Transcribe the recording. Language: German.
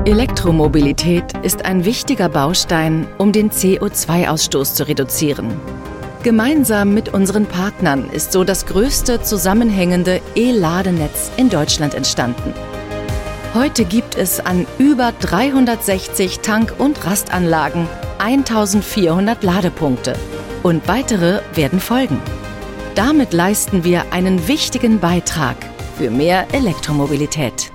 Elektromobilität ist ein wichtiger Baustein, um den CO2-Ausstoß zu reduzieren. Gemeinsam mit unseren Partnern ist so das größte zusammenhängende E-Ladenetz in Deutschland entstanden. Heute gibt es an über 360 Tank- und Rastanlagen 1400 Ladepunkte und weitere werden folgen. Damit leisten wir einen wichtigen Beitrag für mehr Elektromobilität.